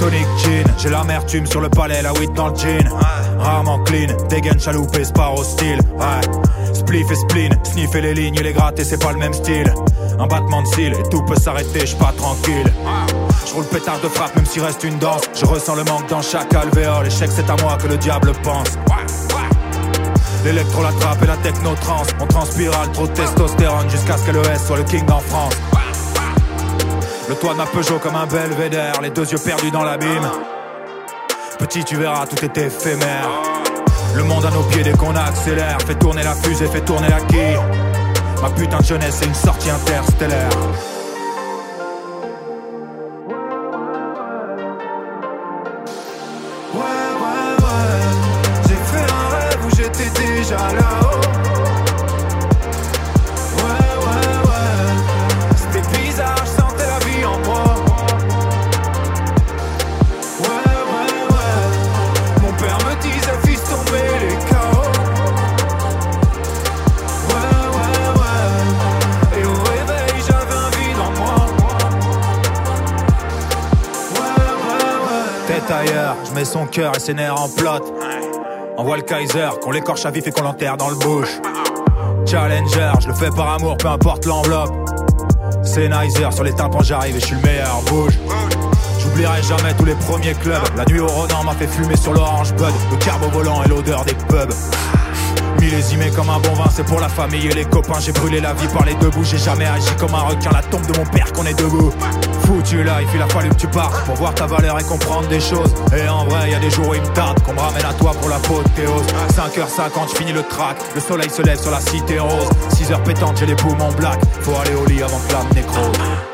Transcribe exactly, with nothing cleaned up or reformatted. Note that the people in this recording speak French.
tonic gin. J'ai l'amertume sur le palais, la weed dans le jean. Rarement clean, dégaine chaloupé, spar au style. Ouais, spliff et spleen, sniffer les lignes et les gratter, c'est pas le même style. Un battement de cils et tout peut s'arrêter, j'suis pas tranquille. J'roule pétard de frappe même s'il reste une danse. Je ressens le manque dans chaque alvéole. Et je sais que c'est à moi que le diable pense. L'électro, la trappe et la techno-trance. On transpirale, trop de testostérone jusqu'à ce que le S soit le king en France. Le toit de ma Peugeot comme un belvédère, les deux yeux perdus dans l'abîme. Petit tu verras, tout est éphémère. Le monde à nos pieds dès qu'on accélère. Fait tourner la fusée, fait tourner la quille. Ma putain de jeunesse c'est une sortie interstellaire. Ouais, ouais, ouais. J'ai fait un rêve où j'étais déjà là-haut. Ouais, ouais, ouais. C'était bizarre, je sentais la vie en moi. Ouais, ouais, ouais. Mon père me disait, fils, tomber les K O. Ouais, ouais, ouais. Et au réveil, j'avais un vide en moi. Ouais, ouais, ouais. Tête ailleurs, je mets son cœur et ses nerfs en plot. Envoie le Kaiser, qu'on l'écorche à vif et qu'on l'enterre dans le bush. Challenger, je le fais par amour, peu importe l'enveloppe. Sennheiser, sur les tympans j'arrive et je suis le meilleur, bouge. J'oublierai jamais tous les premiers clubs. La nuit au Ronan m'a fait fumer sur l'Orange Bud. Le carbe au volant et l'odeur des pubs. Millésimé comme un bon vin, c'est pour la famille et les copains. J'ai brûlé la vie par les deux bouts. J'ai jamais agi comme un requin, la tombe de mon père qu'on est debout. Foutu là, il a fallu que tu partes pour voir ta valeur et comprendre des choses. Et en vrai, y a des jours où il me tarde qu'on me ramène à toi pour la l'apothéose. Cinq heures cinquante, j'finis le track. Le soleil se lève sur la cité rose. Six heures pétantes, j'ai les poumons black. Faut aller au lit avant que l'âme nécrose.